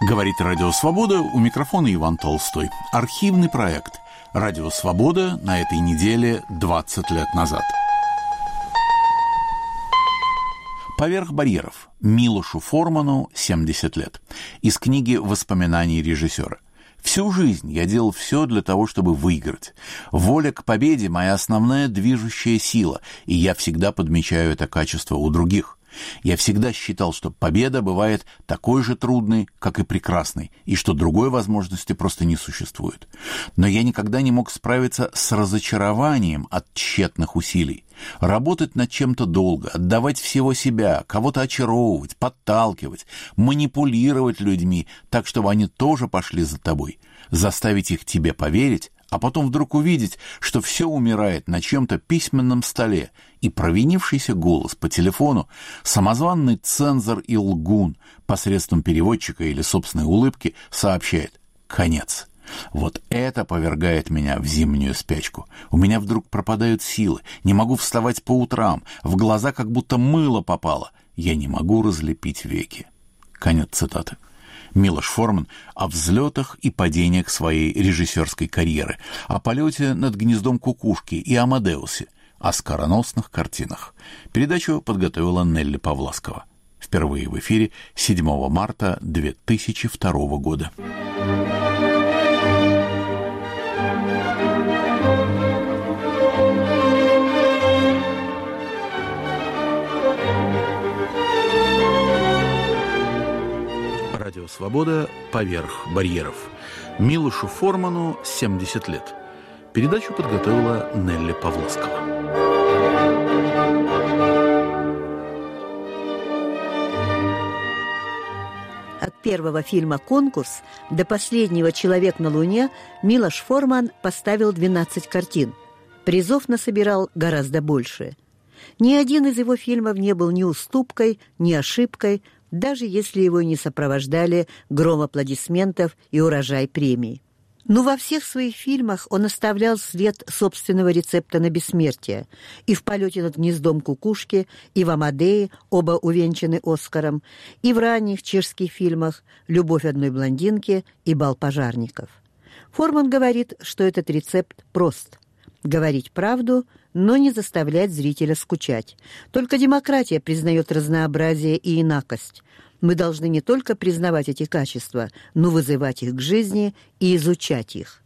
Говорит Радио Свобода, у микрофона Иван Толстой. Архивный проект «Радио Свобода» на этой неделе 20 лет назад. «Поверх барьеров» Милошу Форману 70 лет. Из книги «Воспоминаний режиссера». Всю жизнь я делал все для того, чтобы выиграть. Воля к победе – моя основная движущая сила, и я всегда подмечаю это качество у других. Я всегда считал, что победа бывает такой же трудной, как и прекрасной, и что другой возможности просто не существует. Но я никогда не мог справиться с разочарованием от тщетных усилий. Работать над чем-то долго, отдавать всего себя, кого-то очаровывать, подталкивать, манипулировать людьми так, чтобы они тоже пошли за тобой, заставить их тебе поверить, а потом вдруг увидеть, что все умирает на чем-то письменном столе, и провинившийся голос по телефону, самозванный цензор и лгун посредством переводчика или собственной улыбки сообщает «конец». Вот это повергает меня в зимнюю спячку. У меня вдруг пропадают силы, не могу вставать по утрам, в глаза как будто мыло попало, я не могу разлепить веки. Конец цитаты. Милош Форман о взлетах и падениях своей режиссерской карьеры, о полете над гнездом кукушки и Амадеусе, о скороносных картинах. Передачу подготовила Нелли Павласкова. Впервые в эфире 7 марта 2002 года. Радио Свобода «Поверх барьеров». Милошу Форману 70 лет. Передачу подготовила Нелли Павласкова. От первого фильма «Конкурс» до последнего «Человек на Луне» Милош Форман поставил 12 картин. Призов насобирал гораздо больше. Ни один из его фильмов не был ни уступкой, ни ошибкой, даже если его не сопровождали гром аплодисментов и урожай премий. Но во всех своих фильмах он оставлял след собственного рецепта на бессмертие. И в «Полете над гнездом кукушки», и в «Амадее», оба увенчаны Оскаром, и в ранних чешских фильмах «Любовь одной блондинки» и «Бал пожарников». Форман говорит, что этот рецепт прост. Говорить правду, но не заставлять зрителя скучать. Только демократия признает разнообразие и инакость. Мы должны не только признавать эти качества, но вызывать их к жизни и изучать их.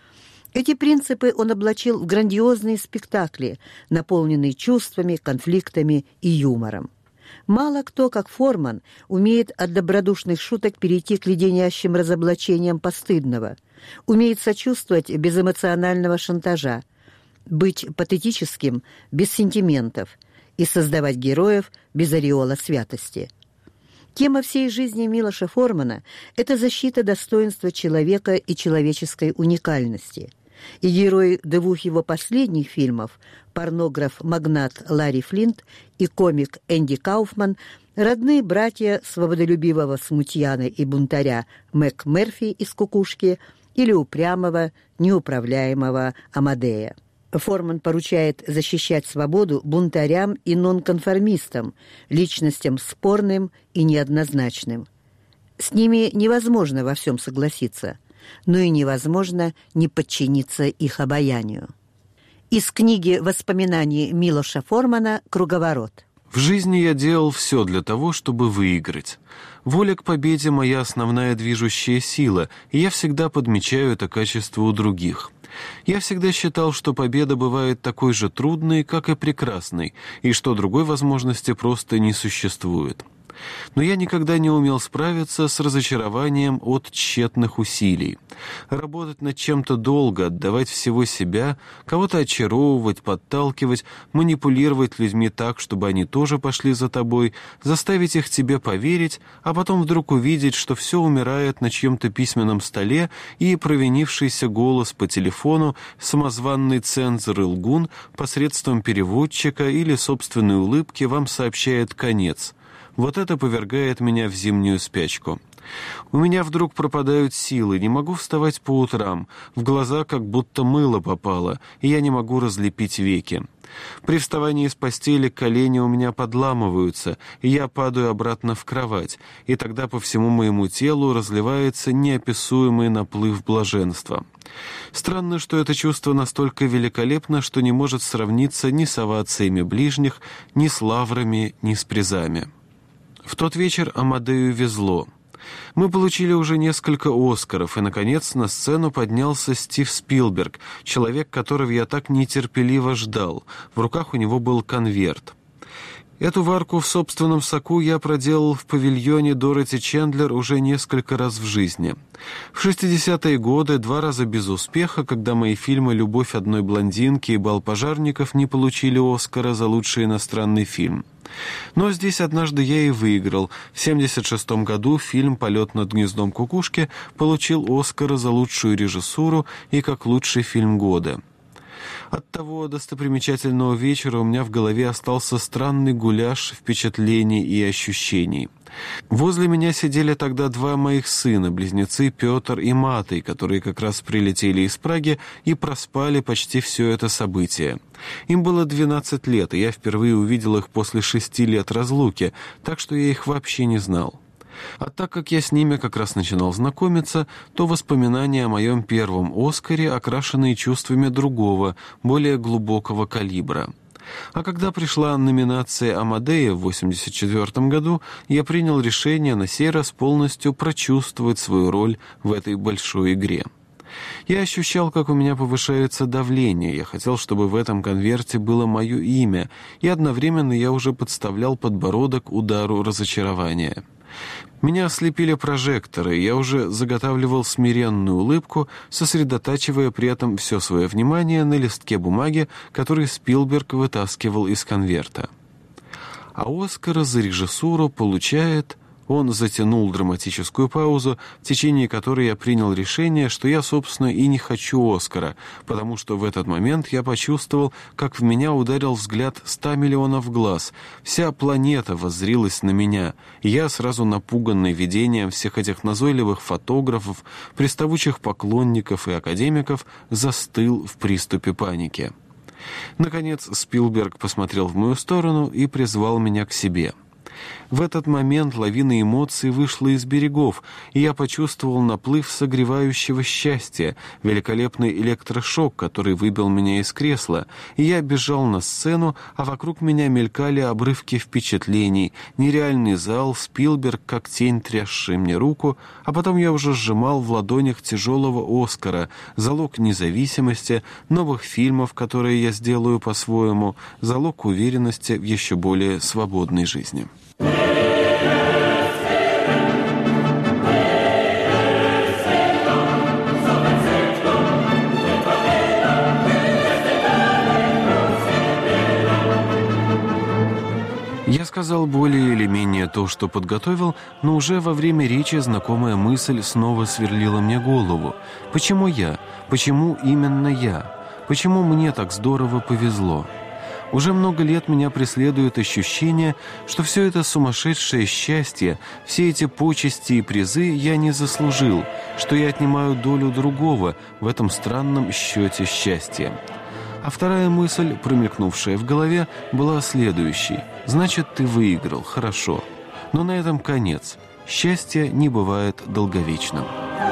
Эти принципы он облачил в грандиозные спектакли, наполненные чувствами, конфликтами и юмором. Мало кто, как Форман, умеет от добродушных шуток перейти к леденящим разоблачениям постыдного, умеет сочувствовать без эмоционального шантажа, быть патетическим без сентиментов и создавать героев без ореола святости. Тема всей жизни Милоша Формана – это защита достоинства человека и человеческой уникальности. И герои двух его последних фильмов – порнограф-магнат Ларри Флинт и комик Энди Кауфман – родные братья свободолюбивого смутьяна и бунтаря Мэг Мерфи из «Кукушки» или упрямого, неуправляемого Амадея. Форман поручает защищать свободу бунтарям и нонконформистам, личностям спорным и неоднозначным. С ними невозможно во всем согласиться, но и невозможно не подчиниться их обаянию. Из книги «Воспоминаний Милоша Формана» «Круговорот». В жизни я делал все для того, чтобы выиграть. Воля к победе – моя основная движущая сила, и я всегда подмечаю это качество у других. Я всегда считал, что победа бывает такой же трудной, как и прекрасной, и что другой возможности просто не существует. Но я никогда не умел справиться с разочарованием от тщетных усилий. Работать над чем-то долго, отдавать всего себя, кого-то очаровывать, подталкивать, манипулировать людьми так, чтобы они тоже пошли за тобой, заставить их тебе поверить, а потом вдруг увидеть, что все умирает на чьем-то письменном столе, и провинившийся голос по телефону, самозванный цензор и лгун посредством переводчика или собственной улыбки вам сообщает конец. Вот это повергает меня в зимнюю спячку. У меня вдруг пропадают силы, не могу вставать по утрам, в глаза как будто мыло попало, и я не могу разлепить веки. При вставании из постели колени у меня подламываются, и я падаю обратно в кровать, и тогда по всему моему телу разливается неописуемый наплыв блаженства. Странно, что это чувство настолько великолепно, что не может сравниться ни с овациями ближних, ни с лаврами, ни с призами. В тот вечер Амадею везло. Мы получили уже несколько «Оскаров», и, наконец, на сцену поднялся Стив Спилберг, человек, которого я так нетерпеливо ждал. В руках у него был конверт. Эту варку в собственном соку я проделал в павильоне Дороти Чендлер уже несколько раз в жизни. В 60-е годы 2 раза без успеха, когда мои фильмы «Любовь одной блондинки» и «Бал пожарников» не получили «Оскара» за лучший иностранный фильм. Но здесь однажды я и выиграл. В 1976 году фильм «Полет над гнездом кукушки» получил «Оскара» за лучшую режиссуру и как лучший фильм года. От того достопримечательного вечера у меня в голове остался странный гуляш впечатлений и ощущений. Возле меня сидели тогда 2 моих сына, близнецы Петр и Матей, которые как раз прилетели из Праги и проспали почти все это событие. Им было 12 лет, и я впервые увидел их после 6 лет разлуки, так что я их вообще не знал. А так как я с ними как раз начинал знакомиться, то воспоминания о моем первом «Оскаре» окрашены чувствами другого, более глубокого калибра. А когда пришла номинация Амадея в 1984 году, я принял решение на сей раз полностью прочувствовать свою роль в этой большой игре. Я ощущал, как у меня повышается давление. Я хотел, чтобы в этом конверте было мое имя, и одновременно я уже подставлял подбородок удару разочарования. Меня ослепили прожекторы, и я уже заготавливал смиренную улыбку, сосредотачивая при этом все свое внимание на листке бумаги, который Спилберг вытаскивал из конверта. А «Оскара» за режиссуру получает... Он затянул драматическую паузу, в течение которой я принял решение, что я, собственно, и не хочу «Оскара», потому что в этот момент я почувствовал, как в меня ударил взгляд 100 миллионов глаз. Вся планета воззрилась на меня, и я, сразу напуганный видением всех этих назойливых фотографов, приставучих поклонников и академиков, застыл в приступе паники. Наконец Спилберг посмотрел в мою сторону и призвал меня к себе. В этот момент лавина эмоций вышла из берегов, и я почувствовал наплыв согревающего счастья, великолепный электрошок, который выбил меня из кресла, и я бежал на сцену, а вокруг меня мелькали обрывки впечатлений, нереальный зал, Спилберг, как тень, трясший мне руку, а потом я уже сжимал в ладонях тяжелого «Оскара», залог независимости, новых фильмов, которые я сделаю по-своему, залог уверенности в еще более свободной жизни. Я сказал более или менее то, что подготовил, но уже во время речи знакомая мысль снова сверлила мне голову. Почему я? Почему именно я? Почему мне так здорово повезло? Уже много лет меня преследует ощущение, что все это сумасшедшее счастье, все эти почести и призы я не заслужил, что я отнимаю долю другого в этом странном счете счастья. А вторая мысль, промелькнувшая в голове, была следующей. Значит, ты выиграл, хорошо. Но на этом конец. Счастье не бывает долговечным.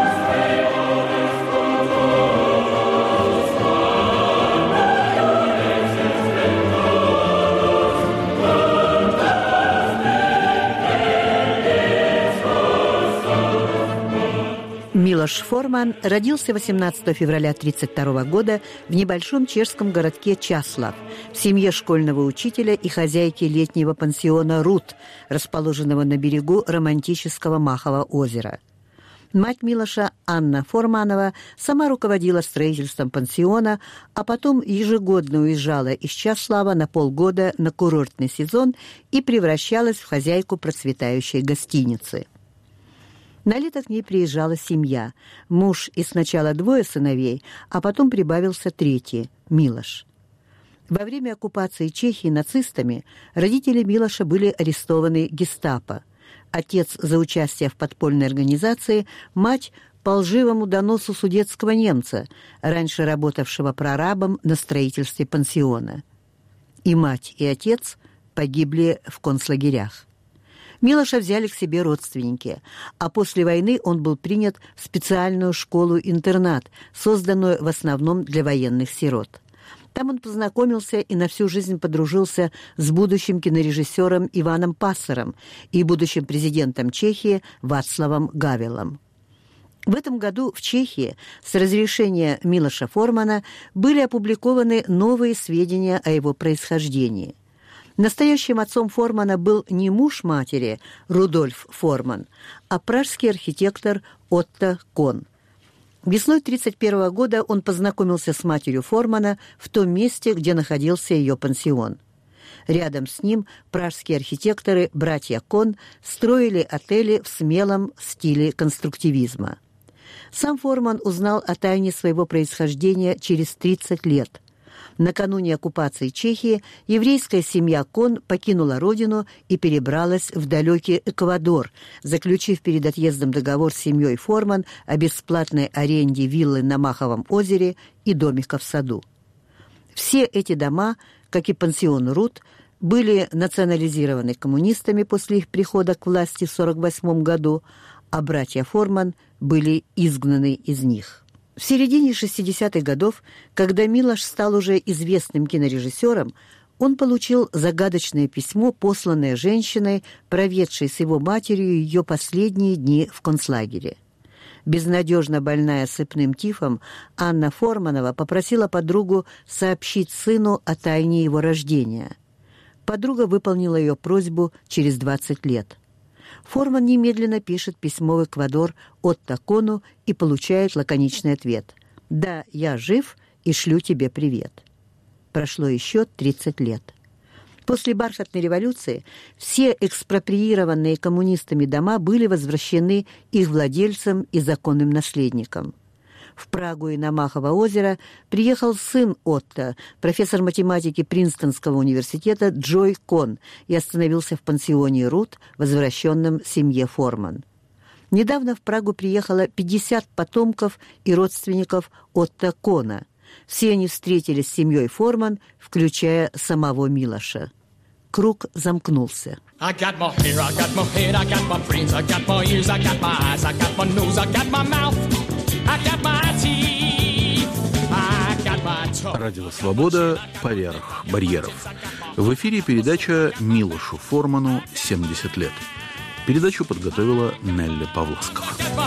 Милош Форман родился 18 февраля 1932 года в небольшом чешском городке Часлав в семье школьного учителя и хозяйки летнего пансиона «Рут», расположенного на берегу романтического Махового озера. Мать Милоша, Анна Форманова, сама руководила строительством пансиона, а потом ежегодно уезжала из Часлава на полгода на курортный сезон и превращалась в хозяйку процветающей гостиницы. На лето к ней приезжала семья. Муж и сначала 2 сыновей, а потом прибавился 3, Милош. В Во время оккупации Чехии нацистами родители Милоша были арестованы гестапо. Отец за участие в подпольной организации, мать по лживому доносу судетского немца, раньше работавшего прорабом на строительстве пансиона. И мать, и отец погибли в концлагерях. Милоша взяли к себе родственники, а после войны он был принят в специальную школу-интернат, созданную в основном для военных сирот. Там он познакомился и на всю жизнь подружился с будущим кинорежиссером Иваном Пассером и будущим президентом Чехии Вацлавом Гавелом. В этом году в Чехии с разрешения Милоша Формана были опубликованы новые сведения о его происхождении. Настоящим отцом Формана был не муж матери Рудольф Форман, а пражский архитектор Отто Кон. Весной 1931 года он познакомился с матерью Формана в том месте, где находился ее пансион. Рядом с ним пражские архитекторы, братья Кон, строили отели в смелом стиле конструктивизма. Сам Форман узнал о тайне своего происхождения через 30 лет. Накануне оккупации Чехии еврейская семья Кон покинула родину и перебралась в далекий Эквадор, заключив перед отъездом договор с семьей Форман о бесплатной аренде виллы на Маховом озере и домика в саду. Все эти дома, как и пансион Рут, были национализированы коммунистами после их прихода к власти в 1948 году, а братья Форман были изгнаны из них. В середине 60-х годов, когда Милош стал уже известным кинорежиссером, он получил загадочное письмо, посланное женщиной, проведшей с его матерью ее последние дни в концлагере. Безнадежно больная сыпным тифом, Анна Форманова попросила подругу сообщить сыну о тайне его рождения. Подруга выполнила ее просьбу через 20 лет. Форман немедленно пишет письмо в Эквадор Отто Кону и получает лаконичный ответ: «Да, я жив и шлю тебе привет». Прошло еще 30 лет. После бархатной революции все экспроприированные коммунистами дома были возвращены их владельцам и законным наследникам. В Прагу и на Махово озеро приехал сын Отто, профессор математики Принстонского университета Джой Кон, и остановился в пансионе Рут, возвращенном семье Форман. Недавно в Прагу приехало 50 потомков и родственников Отто Кона. Все они встретились с семьей Форман, включая самого Милоша. Круг замкнулся. Радио «Свобода. Поверх барьеров». В эфире передача «Милошу Форману 70 лет». Передачу подготовила Нелли Павловского.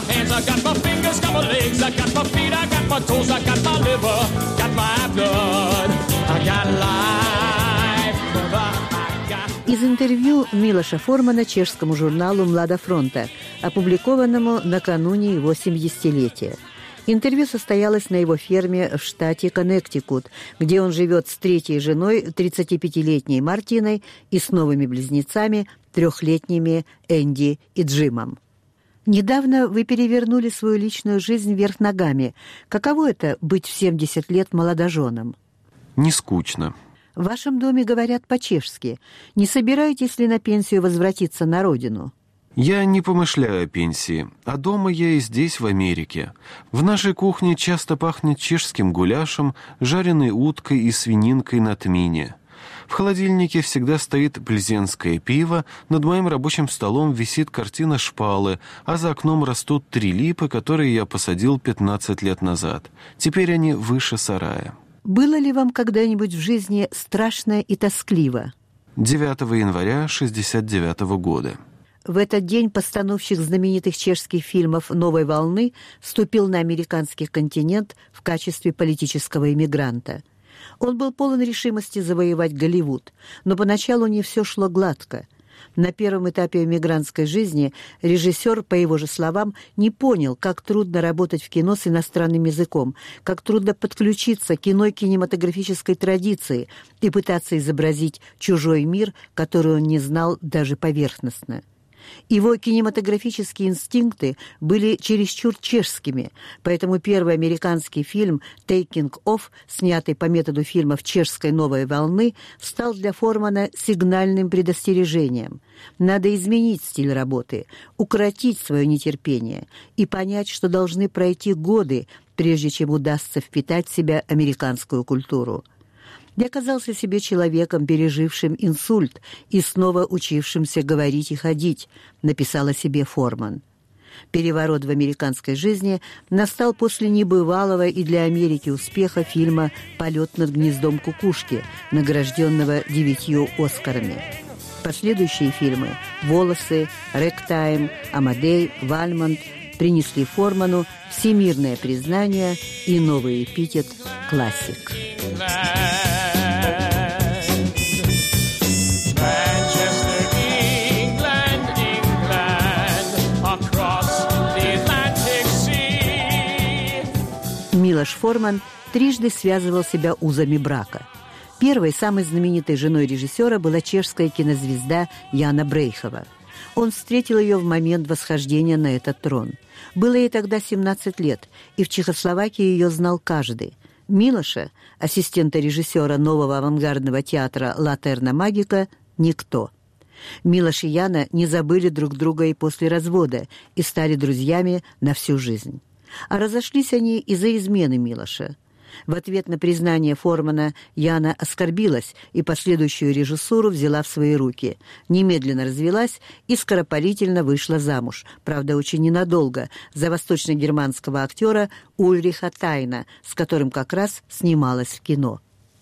Из интервью Милоша Формана чешскому журналу «Млада фронта», опубликованному накануне его 70-летия. Интервью состоялось на его ферме в штате Коннектикут, где он живет с третьей женой, 35-летней Мартиной, и с новыми близнецами, 3-летними Энди и Джимом. Недавно вы перевернули свою личную жизнь вверх ногами. Каково это — быть в 70 лет молодоженом? Не скучно. В вашем доме говорят по-чешски. Не собираетесь ли на пенсию возвратиться на родину? Я не помышляю о пенсии, а дома я и здесь, в Америке. В нашей кухне часто пахнет чешским гуляшем, жареной уткой и свининкой на тмине. В холодильнике всегда стоит пльзенское пиво, над моим рабочим столом висит картина шпалы, а за окном растут 3 липы, которые я посадил 15 лет назад. Теперь они выше сарая. Было ли вам когда-нибудь в жизни страшно и тоскливо? 9 января 1969 года. В этот день постановщик знаменитых чешских фильмов «Новой волны» вступил на американский континент в качестве политического эмигранта. Он был полон решимости завоевать Голливуд, но поначалу не все шло гладко. На первом этапе эмигрантской жизни режиссер, по его же словам, не понял, как трудно работать в кино с иностранным языком, как трудно подключиться к иной кинематографической традиции и пытаться изобразить чужой мир, который он не знал даже поверхностно. Его кинематографические инстинкты были чересчур чешскими, поэтому первый американский фильм «Taking Off», снятый по методу фильмов чешской «Новой волны», стал для Формана сигнальным предостережением. Надо изменить стиль работы, укротить свое нетерпение и понять, что должны пройти годы, прежде чем удастся впитать в себя американскую культуру. Я казался себе человеком, пережившим инсульт и снова учившимся говорить и ходить, написал о себе Форман. Переворот в американской жизни настал после небывалого и для Америки успеха фильма «Полет над гнездом кукушки», награжденного 9 «Оскарами». Последующие фильмы «Волосы», «Рэктайм», «Амадей», «Вальмонт» принесли Форману всемирное признание и новый эпитет «классик». Милош Форман трижды связывал себя узами брака. Первой, самой знаменитой женой режиссера была чешская кинозвезда Яна Брейхова. Он встретил ее в момент восхождения на этот трон. Было ей тогда 17 лет, и в Чехословакии ее знал каждый. Милоша, ассистента режиссера нового авангардного театра «Ла Терна Магика», никто. Милош и Яна не забыли друг друга и после развода и стали друзьями на всю жизнь. А разошлись они из-за измены Милоша. В ответ на признание Формана Яна оскорбилась и последующую режиссуру взяла в свои руки. Немедленно развелась и скоропалительно вышла замуж, правда, очень ненадолго, за восточно-германского актера Ульриха Тайна, с которым как раз снималась в кино.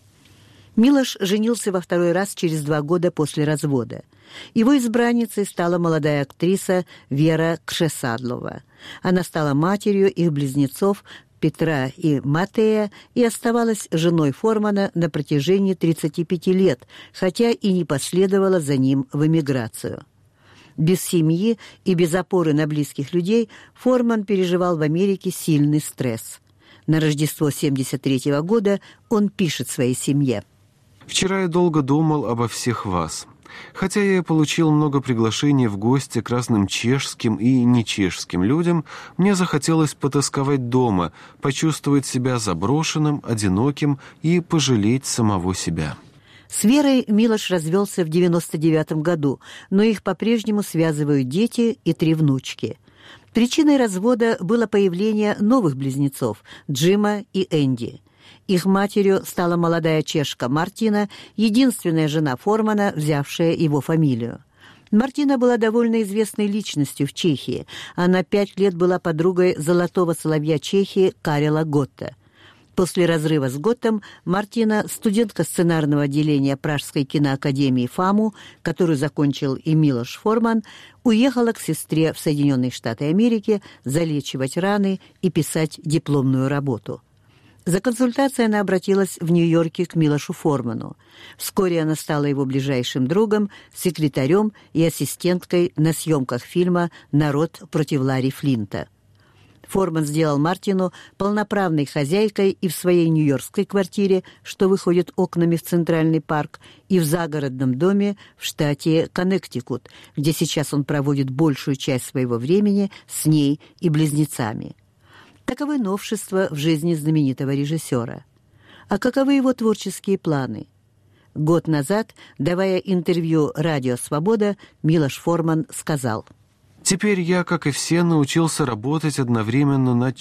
Милош женился во второй раз через 2 года после развода. Его избранницей стала молодая актриса Вера Кшесадлова. Она стала матерью их близнецов Петра и Матея и оставалась женой Формана на протяжении 35 лет, хотя и не последовала за ним в эмиграцию. Без семьи и без опоры на близких людей Форман переживал в Америке сильный стресс. На Рождество 1973 года он пишет своей семье: «Вчера я долго думал обо всех вас. Хотя я и получил много приглашений в гости к разным чешским и нечешским людям, мне захотелось потосковать дома, почувствовать себя заброшенным, одиноким и пожалеть самого себя». С Верой Милош развелся в 1999 году, но их по-прежнему связывают дети и 3 внучки. Причиной развода было появление новых близнецов – Джима и Энди. Их матерью стала молодая чешка Мартина, единственная жена Формана, взявшая его фамилию. Мартина была довольно известной личностью в Чехии. Она 5 лет была подругой золотого соловья Чехии Карела Готта. После разрыва с Готтом Мартина, студентка сценарного отделения Пражской киноакадемии ФАМУ, которую закончил и Милош Форман, уехала к сестре в Соединенные Штаты Америки залечивать раны и писать дипломную работу. За консультацией она обратилась в Нью-Йорке к Милошу Форману. Вскоре она стала его ближайшим другом, секретарем и ассистенткой на съемках фильма «Народ против Ларри Флинта». Форман сделал Мартину полноправной хозяйкой и в своей нью-йоркской квартире, что выходит окнами в Центральный парк, и в загородном доме в штате Коннектикут, где сейчас он проводит большую часть своего времени с ней и близнецами. Таковы новшества в жизни знаменитого режиссера. А каковы его творческие планы? Год назад, давая интервью «Радио Свобода», Милош Форман сказал: «Теперь я, как и все, научился работать одновременно над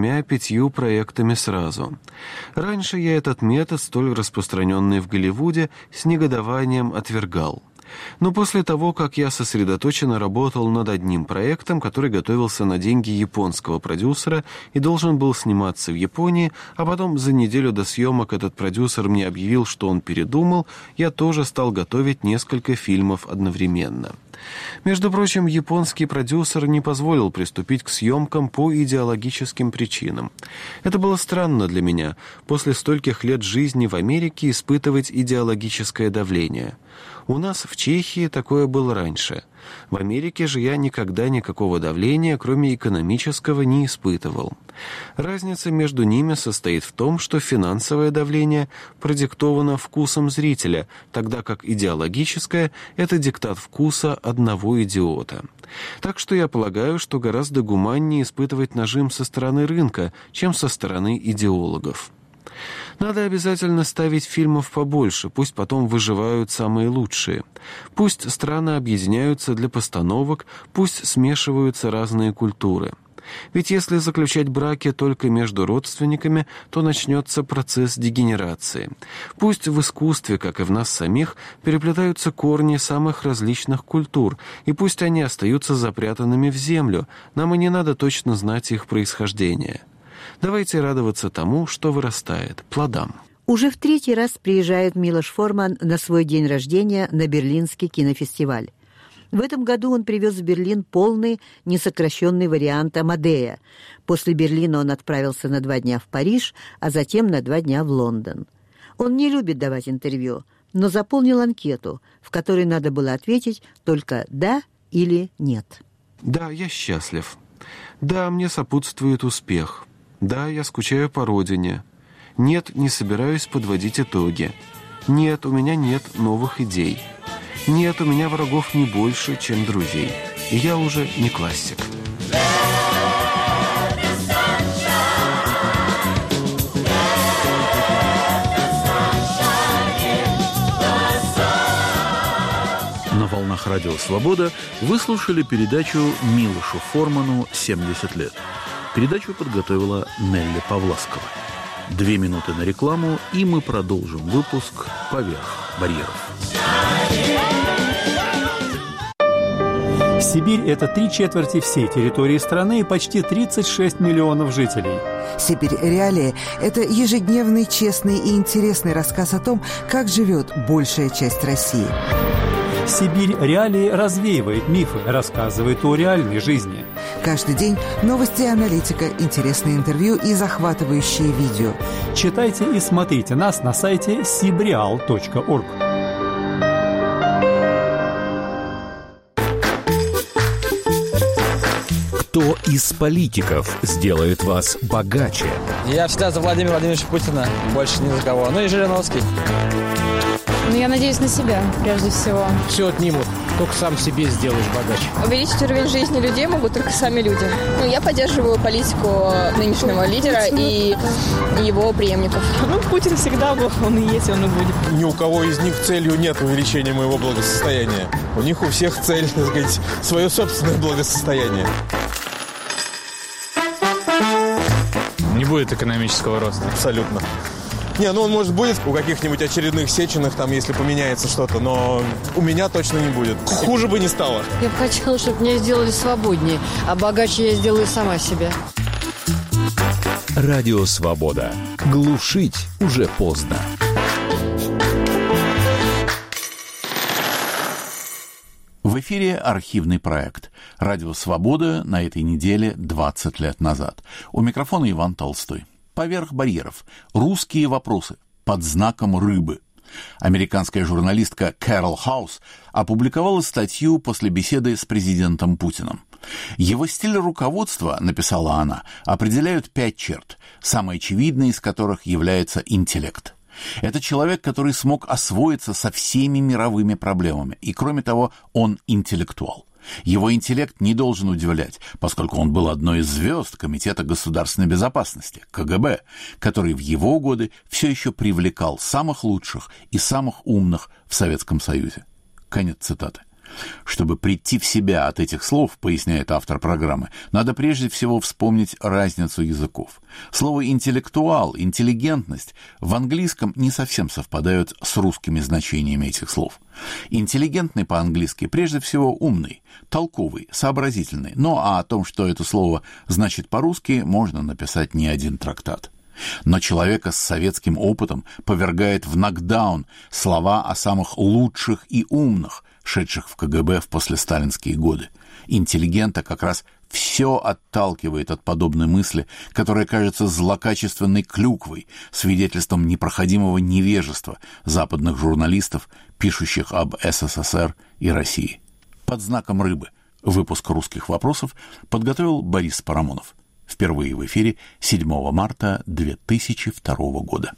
4-5 проектами сразу. Раньше я этот метод, столь распространенный в Голливуде, с негодованием отвергал. Но после того, как я сосредоточенно работал над одним проектом, который готовился на деньги японского продюсера и должен был сниматься в Японии, а потом за неделю до съемок этот продюсер мне объявил, что он передумал, я тоже стал готовить несколько фильмов одновременно. Между прочим, японский продюсер не позволил приступить к съемкам по идеологическим причинам. Это было странно для меня, после стольких лет жизни в Америке испытывать идеологическое давление. У нас в Чехии такое было раньше. В Америке же я никогда никакого давления, кроме экономического, не испытывал. Разница между ними состоит в том, что финансовое давление продиктовано вкусом зрителя, тогда как идеологическое – это диктат вкуса одного идиота. Так что я полагаю, что гораздо гуманнее испытывать нажим со стороны рынка, чем со стороны идеологов. Надо обязательно ставить фильмов побольше, пусть потом выживают самые лучшие. Пусть страны объединяются для постановок, пусть смешиваются разные культуры. Ведь если заключать браки только между родственниками, то начнется процесс дегенерации. Пусть в искусстве, как и в нас самих, переплетаются корни самых различных культур, и пусть они остаются запрятанными в землю, нам и не надо точно знать их происхождение. Давайте радоваться тому, что вырастает, плодам. Уже в 3-й раз приезжает Милош Форман на свой день рождения на Берлинский кинофестиваль. В этом году он привез в Берлин полный, несокращенный вариант «Амадея». После Берлина он отправился на 2 дня в Париж, а затем на 2 дня в Лондон. Он не любит давать интервью, но заполнил анкету, в которой надо было ответить только «да» или «нет». Да, я счастлив. Да, мне сопутствует успех. Да, я скучаю по родине. Нет, не собираюсь подводить итоги. Нет, у меня нет новых идей. Нет, у меня врагов не больше, чем друзей. И я уже не классик. На волнах Радио Свобода вы слушали передачу «Милошу Форману 70 лет». Передачу подготовила Нелли Павласкова. 2 минуты на рекламу, и мы продолжим выпуск «Поверх барьеров». Сибирь – это 3/4 всей территории страны и почти 36 миллионов жителей. «Сибирь. Реалии» – это ежедневный, честный и интересный рассказ о том, как живет большая часть России. «Сибирь. Реалии» развеивает мифы, рассказывает о реальной жизни. Каждый день новости и аналитика, интересные интервью и захватывающие видео. Читайте и смотрите нас на сайте sibreal.org. Кто из политиков сделает вас богаче? Я всегда за Владимира Владимировича Путина, больше ни за кого. Ну и Жириновский. Ну, я надеюсь на себя, прежде всего. Все отнимут, только сам себе сделаешь богаче. Увеличить уровень жизни людей могут только сами люди. Ну, я поддерживаю политику нынешнего лидера и его преемников. Ну, Путин всегда был, он и есть, он и будет. Ни у кого из них целью нет увеличения моего благосостояния. У них у всех цель, так сказать, свое собственное благосостояние. Не будет экономического роста. Абсолютно. Не, ну он, может, будет у каких-нибудь очередных Сеченых, там, если поменяется что-то, но у меня точно не будет. Хуже бы не стало. Я бы хотела, чтобы меня сделали свободнее, а богаче я сделаю сама себя. Радио Свобода. Глушить уже поздно. В эфире архивный проект «Радио Свобода» на этой неделе 20 лет назад. У микрофона Иван Толстой. «Поверх барьеров. Русские вопросы. Под знаком рыбы». Американская журналистка Кэрол Хаус опубликовала статью после беседы с президентом Путиным. Его стиль руководства, написала она, определяют 5 черт, самой очевидной из которых является интеллект. Это человек, который смог освоиться со всеми мировыми проблемами, и, кроме того, он интеллектуал. Его интеллект не должен удивлять, поскольку он был одной из звезд Комитета государственной безопасности, КГБ, который в его годы все еще привлекал самых лучших и самых умных в Советском Союзе. Конец цитаты. Чтобы прийти в себя от этих слов, поясняет автор программы, надо прежде всего вспомнить разницу языков. Слово «интеллектуал», «интеллигентность» в английском не совсем совпадают с русскими значениями этих слов. Интеллигентный по-английски прежде всего умный, толковый, сообразительный, но о том, что это слово значит по-русски, можно написать не один трактат. Но человека с советским опытом повергает в нокдаун слова о самых лучших и умных, шедших в КГБ в послесталинские годы. Интеллигента как раз все отталкивает от подобной мысли, которая кажется злокачественной клюквой, свидетельством непроходимого невежества западных журналистов, пишущих об СССР и России. под знаком рыбы. Выпуск «Русских вопросов» подготовил Борис Парамонов. Впервые в эфире 7 марта 2002 года.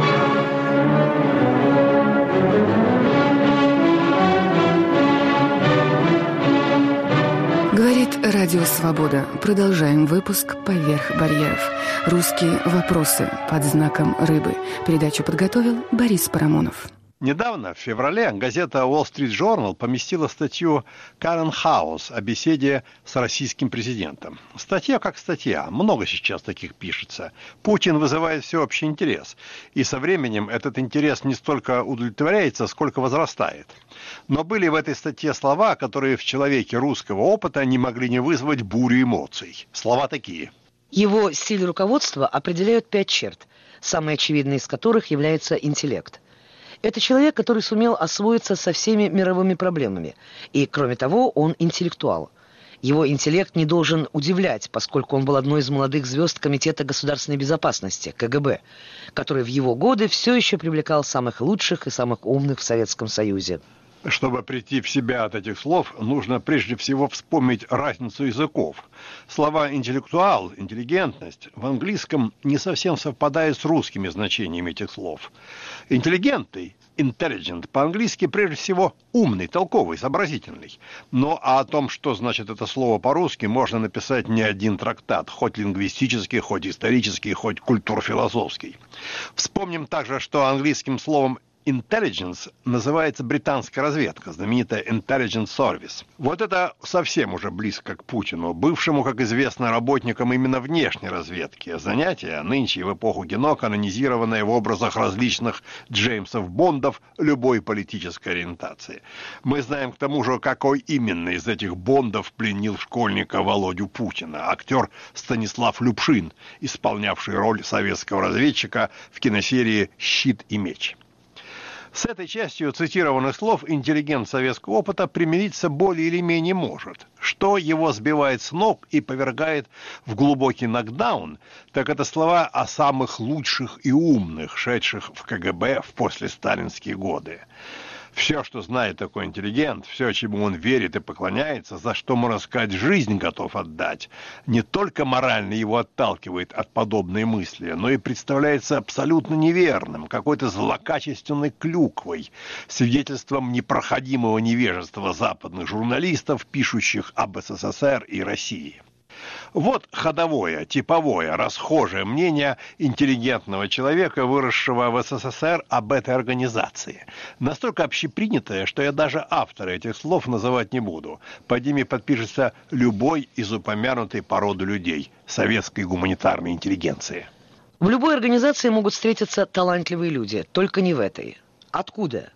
Говорит Радио Свобода. Продолжаем выпуск «Поверх барьеров». Русские вопросы под знаком рыбы. Передачу подготовил Борис Парамонов. Недавно, в феврале, газета Wall Street Journal поместила статью Карен Хаус о беседе с российским президентом. Статья как статья, много сейчас таких пишется. Путин вызывает всеобщий интерес, и со временем этот интерес не столько удовлетворяется, сколько возрастает. Но были в этой статье слова, которые в человеке русского опыта не могли не вызвать бурю эмоций. Слова такие. Его стиль руководства определяют 5 черт, самой очевидной из которых является интеллект. Это человек, который сумел освоиться со всеми мировыми проблемами. И, кроме того, он интеллектуал. Его интеллект не должен удивлять, поскольку он был одной из молодых звезд Комитета государственной безопасности, КГБ, который в его годы все еще привлекал самых лучших и самых умных в Советском Союзе. Чтобы прийти в себя от этих слов, нужно прежде всего вспомнить разницу языков. Слова «интеллектуал», «интеллигентность» в английском не совсем совпадают с русскими значениями этих слов. Интеллигентный, intelligent, по-английски прежде всего умный, толковый, сообразительный. Но о том, что значит это слово по-русски, можно написать не один трактат, хоть лингвистический, хоть исторический, хоть культурно-философский. Вспомним также, что английским словом intelligence называется британская разведка, знаменитая Intelligence Service. Вот это совсем уже близко к Путину, бывшему, как известно, работникам именно внешней разведки. Занятие нынче в эпоху кино канонизированное в образах различных Джеймсов Бондов любой политической ориентации. Мы знаем к тому же, какой именно из этих Бондов пленил школьника Володю Путина. Актер Станислав Любшин, исполнявший роль советского разведчика в киносерии «Щит и меч». С этой частью цитированных слов интеллигент советского опыта примириться более или менее может. Что его сбивает с ног и повергает в глубокий нокдаун, так это слова о самых лучших и умных, шедших в КГБ в послесталинские годы. Все, что знает такой интеллигент, все, чему он верит и поклоняется, за что, можно сказать, жизнь готов отдать, не только морально его отталкивает от подобной мысли, но и представляется абсолютно неверным, какой-то злокачественной клюквой, свидетельством непроходимого невежества западных журналистов, пишущих об СССР и России. Вот ходовое, типовое, расхожее мнение интеллигентного человека, выросшего в СССР, об этой организации. Настолько общепринятое, что я даже автора этих слов называть не буду. Под ними подпишется любой из упомянутой породы людей советской гуманитарной интеллигенции. В любой организации могут встретиться талантливые люди, только не в этой. Откуда?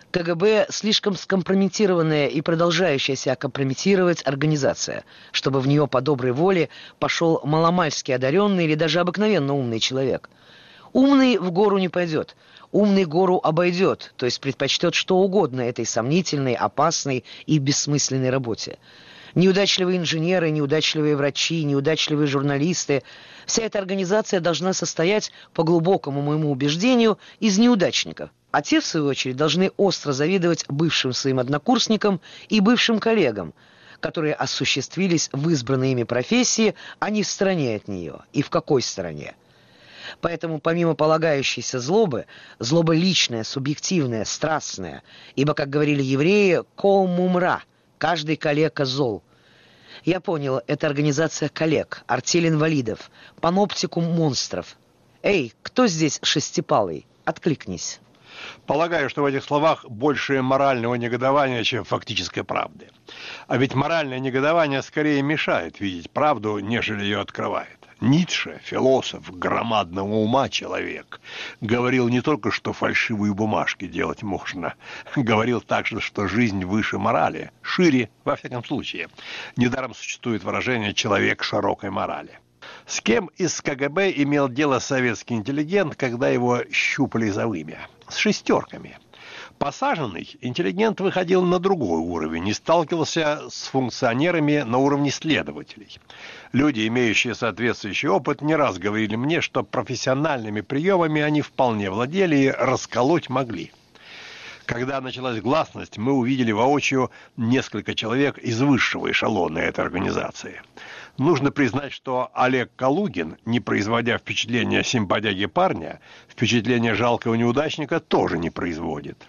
КГБ слишком скомпрометированная и продолжающая себя компрометировать организация, чтобы в нее по доброй воле пошел маломальски одаренный или даже обыкновенно умный человек. Умный в гору не пойдет, умный гору обойдет, то есть предпочтет что угодно этой сомнительной, опасной и бессмысленной работе. Неудачливые инженеры, неудачливые врачи, неудачливые журналисты – вся эта организация должна состоять, по глубокому моему убеждению, из неудачников. А те, в свою очередь, должны остро завидовать бывшим своим однокурсникам и бывшим коллегам, которые осуществились в избранной ими профессии, а не в стороне от нее. И в какой стороне? Поэтому помимо полагающейся злобы, злоба личная, субъективная, страстная, ибо, как говорили евреи, «коумумра» – каждый калека зол. Я понял, это организация коллег, артель инвалидов, паноптикум монстров. Эй, кто здесь шестипалый? Откликнись. Полагаю, что в этих словах больше морального негодования, чем фактической правды. А ведь моральное негодование скорее мешает видеть правду, нежели ее открывает. Ницше, философ, громадного ума человек, говорил не только, что фальшивые бумажки делать можно, говорил также, что жизнь выше морали, шире, во всяком случае. Недаром существует выражение «человек широкой морали». С кем из КГБ имел дело советский интеллигент, когда его щупали за вымя? С шестерками. Посаженный интеллигент выходил на другой уровень и сталкивался с функционерами на уровне следователей. Люди, имеющие соответствующий опыт, не раз говорили мне, что профессиональными приемами они вполне владели и расколоть могли. Когда началась гласность, мы увидели воочию несколько человек из высшего эшелона этой организации. Нужно признать, что Олег Калугин, не производя впечатления симпатяги парня, впечатление жалкого неудачника тоже не производит.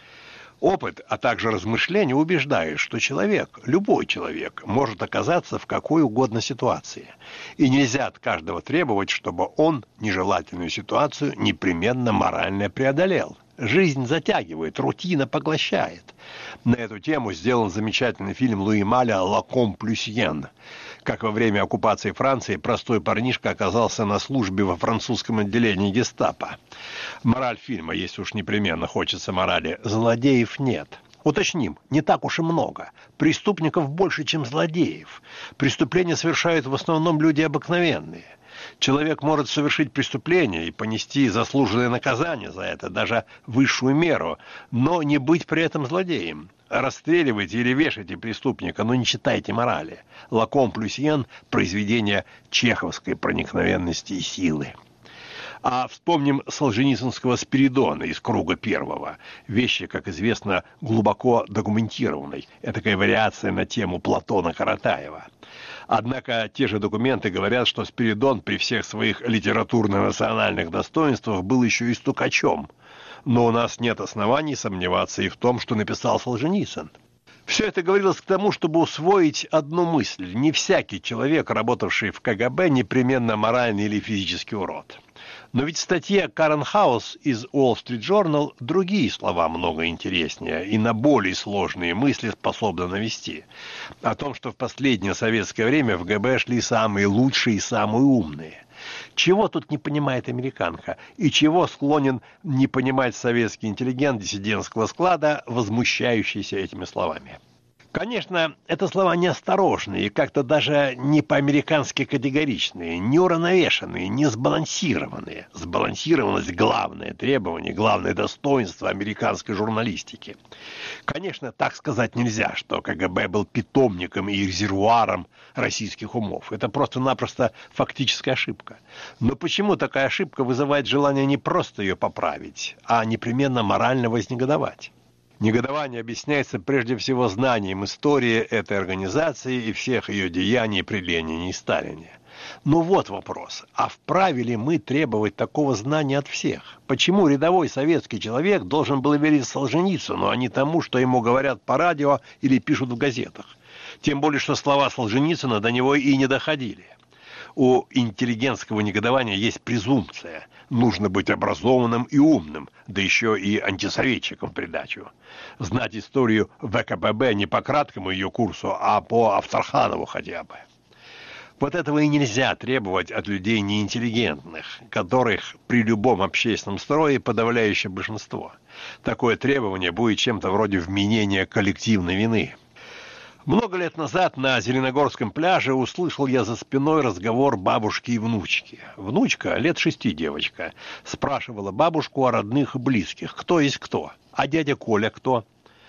Опыт, а также размышления убеждают, что человек, любой человек, может оказаться в какой угодно ситуации. И нельзя от каждого требовать, чтобы он нежелательную ситуацию непременно морально преодолел. Жизнь затягивает, рутина поглощает. На эту тему сделан замечательный фильм Луи Маля «Ла Комплюсьен». Как во время оккупации Франции простой парнишка оказался на службе во французском отделении гестапо. Мораль фильма, если уж непременно хочется морали: злодеев нет. Уточним, не так уж и много. Преступников больше, чем злодеев. Преступления совершают в основном люди обыкновенные. Человек может совершить преступление и понести заслуженное наказание за это, даже высшую меру, но не быть при этом злодеем. Расстреливайте или вешайте преступника, но не читайте морали. «Ла Комплюсьен» – произведение чеховской проникновенности и силы. А вспомним Солженицынского Спиридона из «Круга первого». Вещи, как известно, глубоко документированной. Этакая вариация на тему Платона Каратаева. Однако те же документы говорят, что Спиридон при всех своих литературно-национальных достоинствах был еще и стукачом. Но у нас нет оснований сомневаться и в том, что написал Солженицын. Все это говорилось к тому, чтобы усвоить одну мысль: не всякий человек, работавший в КГБ, непременно моральный или физический урод. Но ведь в статье Карен Хаус из Wall Street Journal другие слова много интереснее и на более сложные мысли способны навести. О том, что в последнее советское время в ГБ шли самые лучшие и самые умные. Чего тут не понимает американка и чего склонен не понимать советский интеллигент диссидентского склада, возмущающийся этими словами? Конечно, это слова неосторожные, как-то даже не по-американски категоричные, не уравновешенные, не сбалансированные. Сбалансированность – главное требование, главное достоинство американской журналистики. Конечно, так сказать нельзя, что КГБ был питомником и резервуаром российских умов. Это просто-напросто фактическая ошибка. Но почему такая ошибка вызывает желание не просто ее поправить, а непременно морально вознегодовать? Негодование объясняется прежде всего знанием истории этой организации и всех ее деяний при Ленине и Сталине. Но вот вопрос: а вправе ли мы требовать такого знания от всех? Почему рядовой советский человек должен был верить Солженицыну, а не тому, что ему говорят по радио или пишут в газетах? Тем более, что слова Солженицына до него и не доходили. У интеллигентского негодования есть презумпция: нужно быть образованным и умным, да еще и антисоветчиком в придачу. Знать историю ВКПБ не по краткому ее курсу, а по Авторханову хотя бы. Вот этого и нельзя требовать от людей неинтеллигентных, которых при любом общественном строе подавляющее большинство. Такое требование будет чем-то вроде вменения коллективной вины. Много лет назад на Зеленогорском пляже услышал я за спиной разговор бабушки и внучки. Внучка, лет 6 девочка, спрашивала бабушку о родных и близких, кто есть кто. А дядя Коля кто?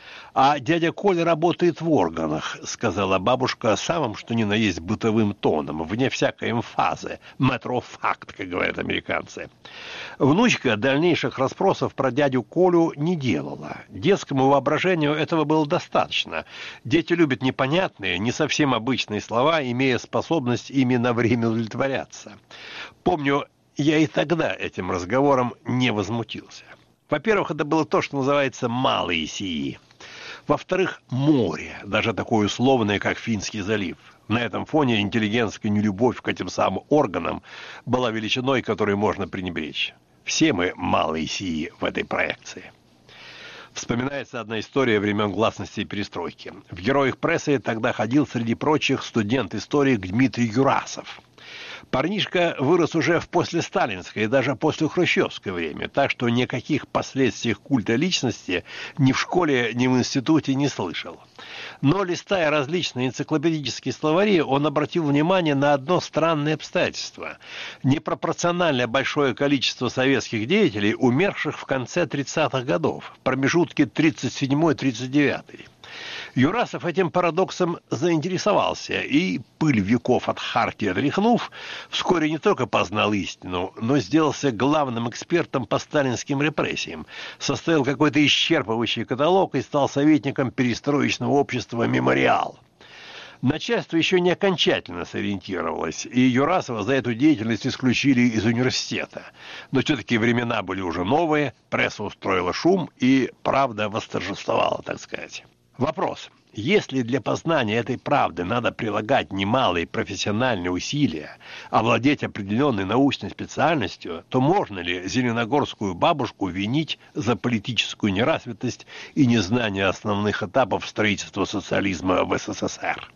А дядя Коля работает в органах, сказала бабушка самым что ни на есть бытовым тоном, вне всякой эмфазы, matter of fact, как говорят американцы. Внучка дальнейших расспросов про дядю Колю не делала. Детскому воображению этого было достаточно. Дети любят непонятные, не совсем обычные слова, имея способность ими на время удовлетворяться. Помню, я и тогда этим разговором не возмутился. Во-первых, это было то, что называется «малые сии». Во-вторых, море, даже такое условное, как Финский залив. На этом фоне интеллигентская нелюбовь к этим самым органам была величиной, которой можно пренебречь. Все мы малые сии в этой проекции. Вспоминается одна история времен гласности и перестройки. В «Героях прессы» тогда ходил среди прочих студент-историк Дмитрий Юрасов. Парнишка вырос уже в послесталинское и даже после хрущевское время, так что никаких последствий культа личности ни в школе, ни в институте не слышал. Но, листая различные энциклопедические словари, он обратил внимание на одно странное обстоятельство. Непропорционально большое количество советских деятелей, умерших в конце 30-х годов, в промежутке 37-39. Юрасов этим парадоксом заинтересовался, и, пыль веков от Хартии отряхнув, вскоре не только познал истину, но сделался главным экспертом по сталинским репрессиям, составил какой-то исчерпывающий каталог и стал советником перестроечного общества «Мемориал». Начальство еще не окончательно сориентировалось, и Юрасова за эту деятельность исключили из университета. Но все-таки времена были уже новые, пресса устроила шум, и правда восторжествовала, так сказать. Вопрос. Если для познания этой правды надо прилагать немалые профессиональные усилия, овладеть определенной научной специальностью, то можно ли зеленогорскую бабушку винить за политическую неразвитость и незнание основных этапов строительства социализма в СССР?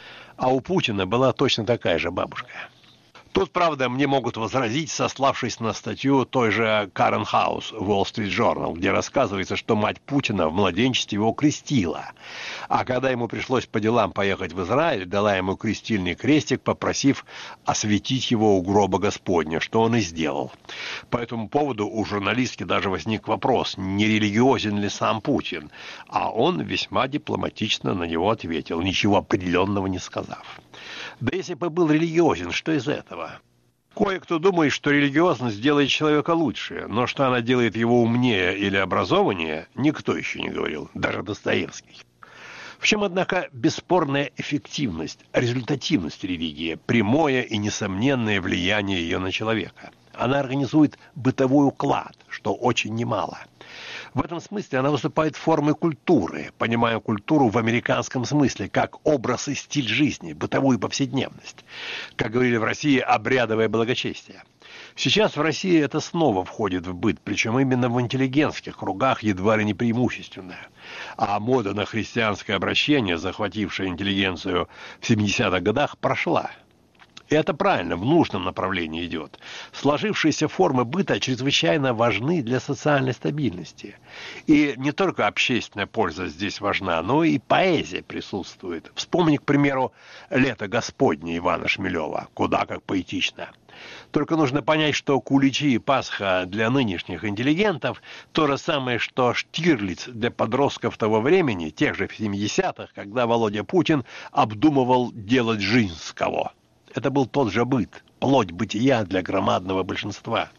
А у Путина была точно такая же бабушка. Тут, правда, мне могут возразить, сославшись на статью той же Карен Хаус в Wall Street Journal, где рассказывается, что мать Путина в младенчестве его крестила. А когда ему пришлось по делам поехать в Израиль, дала ему крестильный крестик, попросив осветить его у гроба Господня, что он и сделал. По этому поводу у журналистки даже возник вопрос, не религиозен ли сам Путин. А он весьма дипломатично на него ответил, ничего определенного не сказав. Да если бы был религиозен, что из этого? Кое-кто думает, что религиозность делает человека лучше, но что она делает его умнее или образованнее, никто еще не говорил, даже Достоевский. В чем, однако, бесспорная эффективность, результативность религии, прямое и несомненное влияние ее на человека. Она организует бытовой уклад, что очень немало. В этом смысле она выступает формой культуры, понимая культуру в американском смысле, как образ и стиль жизни, бытовую повседневность. Как говорили в России, обрядовое благочестие. Сейчас в России это снова входит в быт, причем именно в интеллигентских кругах едва ли не преимущественное. А мода на христианское обращение, захватившая интеллигенцию в 70-х годах, прошла. И это правильно, в нужном направлении идет. Сложившиеся формы быта чрезвычайно важны для социальной стабильности. И не только общественная польза здесь важна, но и поэзия присутствует. Вспомни, к примеру, «Лето Господне» Ивана Шмелева, куда как поэтично. Только нужно понять, что куличи и Пасха для нынешних интеллигентов то же самое, что Штирлиц для подростков того времени, тех же в 70-х, когда Володя Путин обдумывал делать жизнь с кого. Это был тот же быт, плоть бытия для громадного большинства.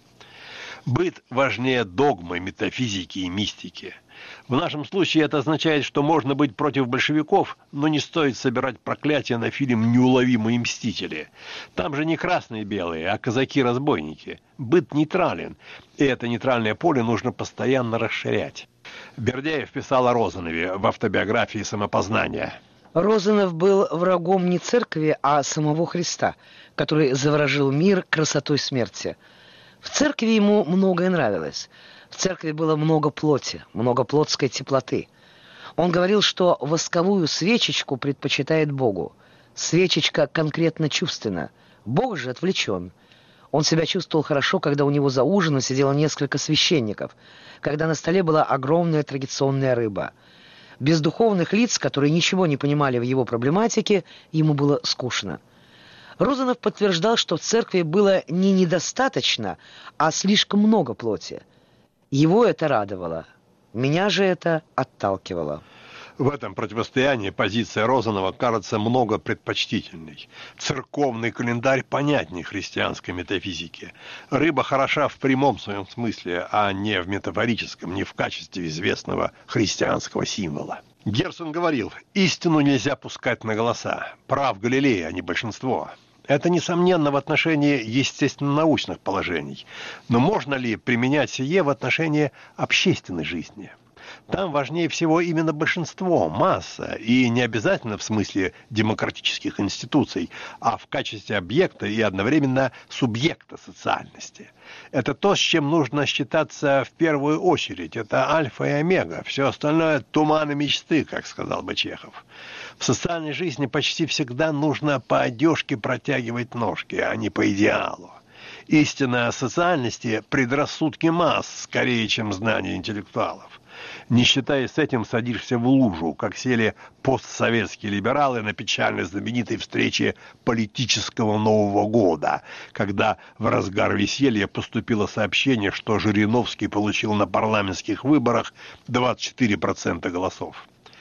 Быт важнее догмы, метафизики и мистики. В нашем случае это означает, что можно быть против большевиков, но не стоит собирать проклятия на фильм «Неуловимые мстители». Там же не красные и белые, а казаки-разбойники. Быт нейтрален, и это нейтральное поле нужно постоянно расширять. Бердяев писал о Розанове в автобиографии «Самопознание». Розанов был врагом не церкви, а самого Христа, который заворожил мир красотой смерти. В церкви ему многое нравилось. В церкви было много плоти, много плотской теплоты. Он говорил, что восковую свечечку предпочитает Богу. Свечечка конкретно чувственна, Бог же отвлечен. Он себя чувствовал хорошо, когда у него за ужином сидело несколько священников, когда на столе была огромная традиционная рыба. Без духовных лиц, которые ничего не понимали в его проблематике, ему было скучно. Розанов подтверждал, что в церкви было не недостаточно, а слишком много плоти. Его это радовало, меня же это отталкивало. В этом противостоянии позиция Розанова кажется много предпочтительной. Церковный календарь понятнее христианской метафизики. Рыба хороша в прямом своем смысле, а не в метафорическом, не в качестве известного христианского символа. Герцен говорил, истину нельзя пускать на голоса. Прав Галилей, а не большинство. Это, несомненно, в отношении естественно-научных положений. Но можно ли применять сие в отношении общественной жизни? Там важнее всего именно большинство, масса, и не обязательно в смысле демократических институций, а в качестве объекта и одновременно субъекта социальности. Это то, с чем нужно считаться в первую очередь. Это альфа и омега, все остальное туман и мечты, как сказал бы Чехов. В социальной жизни почти всегда нужно по одежке протягивать ножки, а не по идеалу. Истина о социальности – предрассудки масс, скорее, чем знания интеллектуалов. Не считаясь с этим, садишься в лужу, как сели постсоветские либералы на печально знаменитой встрече политического Нового года, когда в разгар веселья поступило сообщение, что Жириновский получил на парламентских выборах 24% голосов.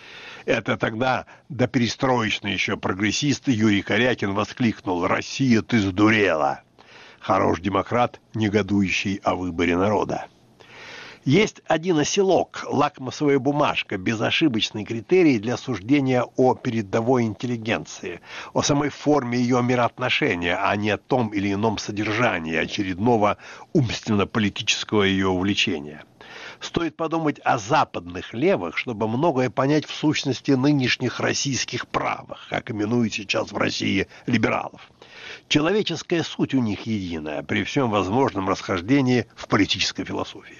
Это тогда доперестроечный еще прогрессист Юрий Корякин воскликнул: «Россия, ты сдурела!» Хорош демократ, негодующий о выборе народа. Есть один оселок, лакмусовая бумажка, безошибочный критерий для суждения о передовой интеллигенции, о самой форме ее мироотношения, а не о том или ином содержании очередного умственно-политического ее увлечения. Стоит подумать о западных левых, чтобы многое понять в сущности нынешних российских правых, как именуют сейчас в России либералов. Человеческая суть у них единая, при всем возможном расхождении в политической философии.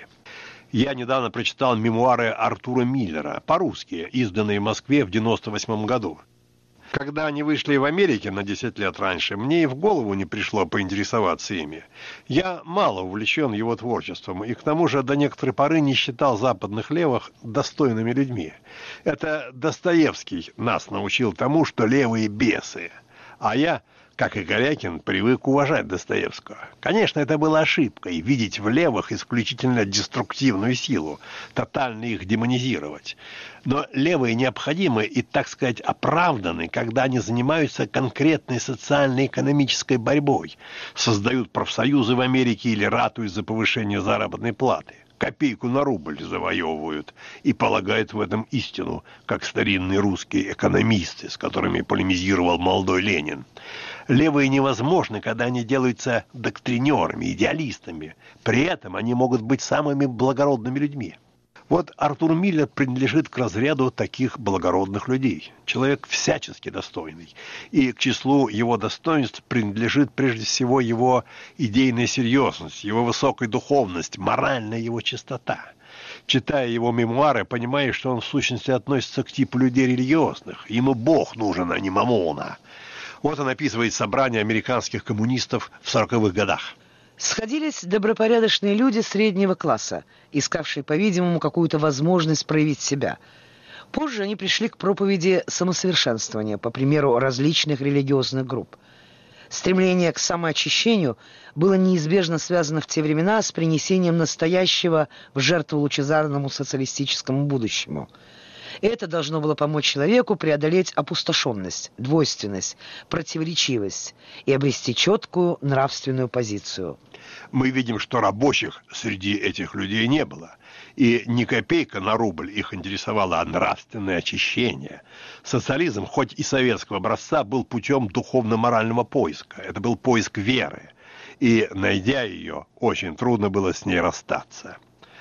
Я недавно прочитал мемуары Артура Миллера, по-русски, изданные в Москве в 1998 году. Когда они вышли в Америке на 10 лет раньше, мне и в голову не пришло поинтересоваться ими. Я мало увлечен его творчеством, и к тому же до некоторой поры не считал западных левых достойными людьми. Это Достоевский нас научил тому, что левые бесы, а я, как и Корякин, привык уважать Достоевского. Конечно, это была ошибкой — видеть в левых исключительно деструктивную силу, тотально их демонизировать. Но левые необходимы и, так сказать, оправданы, когда они занимаются конкретной социально-экономической борьбой, создают профсоюзы в Америке или ратуют за повышение заработной платы. Копейку на рубль завоевывают и полагают в этом истину, как старинные русские экономисты, с которыми полемизировал молодой Ленин. Левые невозможны, когда они делаются доктринерами, идеалистами. При этом они могут быть самыми благородными людьми. Вот Артур Миллер принадлежит к разряду таких благородных людей. Человек всячески достойный. И к числу его достоинств принадлежит прежде всего его идейная серьезность, его высокая духовность, моральная его чистота. Читая его мемуары, понимаешь, что он в сущности относится к типу людей религиозных. Ему Бог нужен, а не мамона. Вот он описывает собрание американских коммунистов в 40-х годах. Сходились добропорядочные люди среднего класса, искавшие, по-видимому, какую-то возможность проявить себя. Позже они пришли к проповеди самосовершенствования, по примеру различных религиозных групп. Стремление к самоочищению было неизбежно связано в те времена с принесением настоящего в жертву лучезарному социалистическому будущему. Это должно было помочь человеку преодолеть опустошенность, двойственность, противоречивость и обрести четкую нравственную позицию. Мы видим, что рабочих среди этих людей не было. И ни копейка на рубль их интересовало, а нравственное очищение. Социализм, хоть и советского образца, был путем духовно-морального поиска. Это был поиск веры. И, найдя ее, очень трудно было с ней расстаться.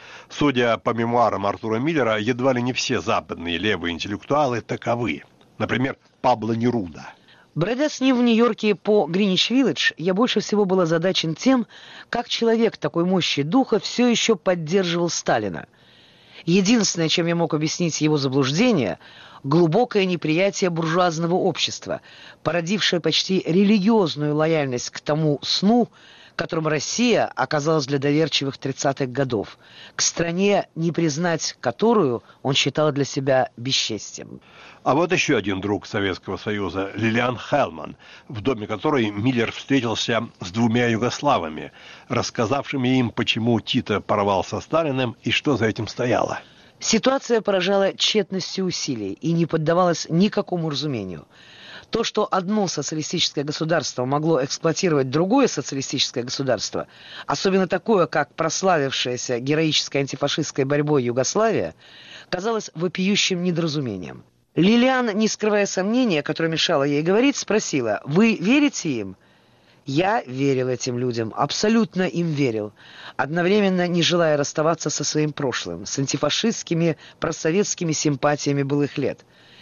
Судя по мемуарам Артура Миллера, едва ли не все западные левые интеллектуалы таковы. Например, Пабло Неруда. Бродя с ним в Нью-Йорке по Гринвич-Виллидж, я больше всего был озадачен тем, как человек такой мощи духа все еще поддерживал Сталина. Единственное, чем я мог объяснить его заблуждение – глубокое неприятие буржуазного общества, породившее почти религиозную лояльность к тому сну, которым Россия оказалась для доверчивых 30-х годов, к стране, не признать которую он считал для себя бесчестием. А вот еще один друг Советского Союза, Лилиан Хелман, в доме которой Миллер встретился с 2 югославами, рассказавшими им, почему Тито порвал со Сталиным и что за этим стояло. Ситуация поражала тщетностью усилий и не поддавалась никакому разумению. То, что одно социалистическое государство могло эксплуатировать другое социалистическое государство, особенно такое, как прославившаяся героической антифашистской борьбой Югославия, казалось вопиющим недоразумением. Лилиан, не скрывая сомнения, которое мешало ей говорить, спросила: «Вы верите им?» Я верил этим людям, абсолютно им верил, одновременно не желая расставаться со своим прошлым, с антифашистскими, просоветскими симпатиями былых лет.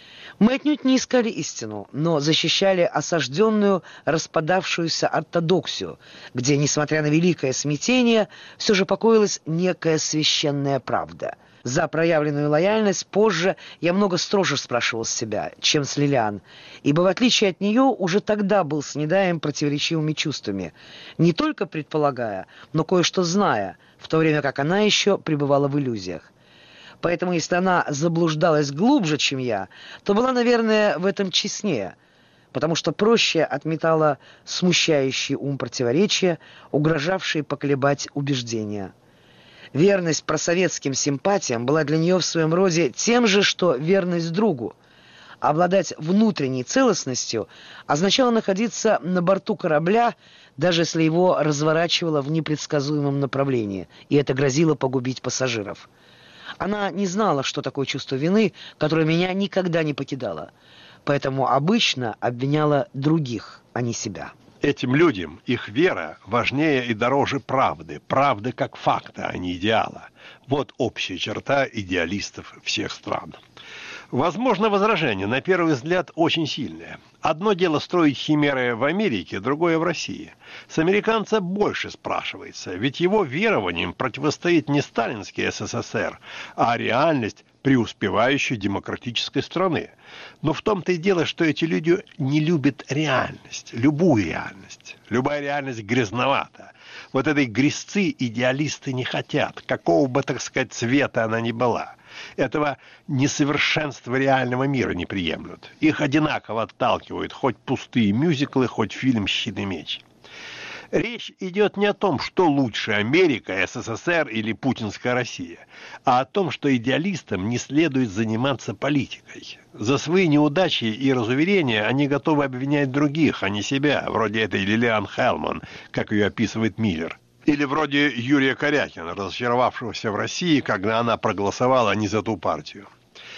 Мы отнюдь не искали истину, но защищали осажденную, распадавшуюся ортодоксию, где, несмотря на великое смятение, все же покоилась некая священная правда. За проявленную лояльность позже я много строже спрашивал себя, чем с Лилиан, ибо в отличие от нее уже тогда был снедаем противоречивыми чувствами, не только предполагая, но кое-что зная, в то время как она еще пребывала в иллюзиях. Поэтому, если она заблуждалась глубже, чем я, то была, наверное, в этом честнее, потому что проще отметала смущающий ум противоречия, угрожавшие поколебать убеждения. Верность просоветским симпатиям была для нее в своем роде тем же, что верность другу. Обладать внутренней целостностью означало находиться на борту корабля, даже если его разворачивало в непредсказуемом направлении, и это грозило погубить пассажиров. Она не знала, что такое чувство вины, которое меня никогда не покидало, поэтому обычно обвиняла других, а не себя. Этим людям их вера важнее и дороже правды. Правды как факта, а не идеала. Вот общая черта идеалистов всех стран. Возможно, возражение, на первый взгляд, очень сильное. Одно дело строить химеры в Америке, другое в России. С американца больше спрашивается, ведь его верованиям противостоит не сталинский СССР, а реальность преуспевающей демократической страны. Но в том-то и дело, что эти люди не любят реальность, любую реальность. Любая реальность грязновата. Вот этой грязцы идеалисты не хотят, какого бы, так сказать, цвета она ни была. Этого несовершенства реального мира не приемлют. Их одинаково отталкивают хоть пустые мюзиклы, хоть фильм «Щит и меч». Речь идет не о том, что лучше Америка, СССР или путинская Россия, а о том, что идеалистам не следует заниматься политикой. За свои неудачи и разуверения они готовы обвинять других, а не себя, вроде этой Лилиан Хелман, как ее описывает Миллер. Или вроде Юрия Корякина, разочаровавшегося в России, когда она проголосовала не за ту партию.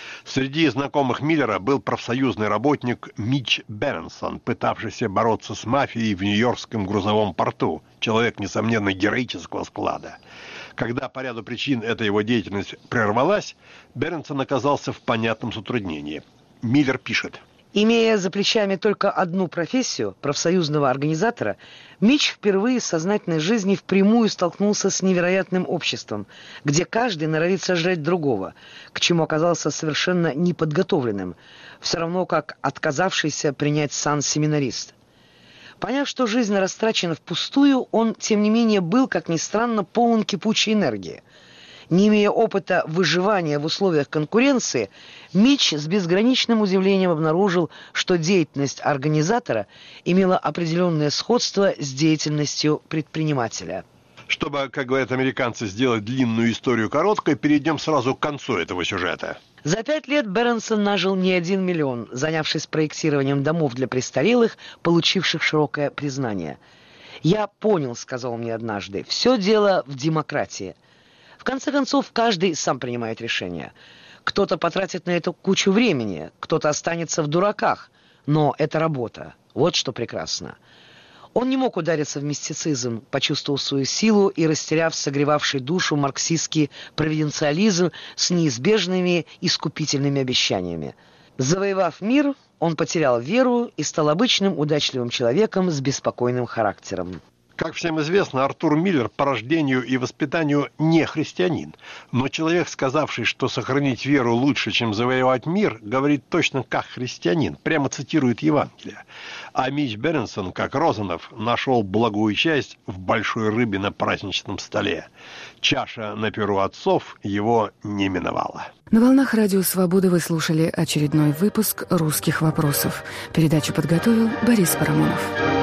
Среди знакомых Миллера был профсоюзный работник Митч Бернсон, пытавшийся бороться с мафией в Нью-Йоркском грузовом порту. Человек, несомненно, героического склада. Когда по ряду причин эта его деятельность прервалась, Бернсон оказался в понятном затруднении. Миллер пишет: Имея за плечами только одну профессию, профсоюзного организатора, Митч впервые в сознательной жизни впрямую столкнулся с невероятным обществом, где каждый норовит сожрать другого, к чему оказался совершенно неподготовленным, все равно как отказавшийся принять сан семинарист. Поняв, что жизнь растрачена впустую, он, тем не менее, был, как ни странно, полон кипучей энергии. Не имея опыта выживания в условиях конкуренции, Митч с безграничным удивлением обнаружил, что деятельность организатора имела определенное сходство с деятельностью предпринимателя. Чтобы, как говорят американцы, сделать длинную историю короткой, перейдем сразу к концу этого сюжета. За 5 лет Бернсон нажил не 1 миллион, занявшись проектированием домов для престарелых, получивших широкое признание. «Я понял», — сказал мне однажды, — «все дело в демократии». В конце концов, каждый сам принимает решение. Кто-то потратит на это кучу времени, кто-то останется в дураках. Но это работа. Вот что прекрасно. Он не мог удариться в мистицизм, почувствовав свою силу и растеряв согревавший душу марксистский провиденциализм с неизбежными искупительными обещаниями. Завоевав мир, он потерял веру и стал обычным удачливым человеком с беспокойным характером. Как всем известно, Артур Миллер по рождению и воспитанию не христианин, но человек, сказавший, что сохранить веру лучше, чем завоевать мир, говорит точно как христианин, прямо цитирует Евангелие. А Митч Бернсон, как Розанов, нашел благую часть в большой рыбе на праздничном столе. Чаша на перу отцов его не миновала. На волнах Радио Свобода вы слушали очередной выпуск «Русских вопросов». Передачу подготовил Борис Парамонов.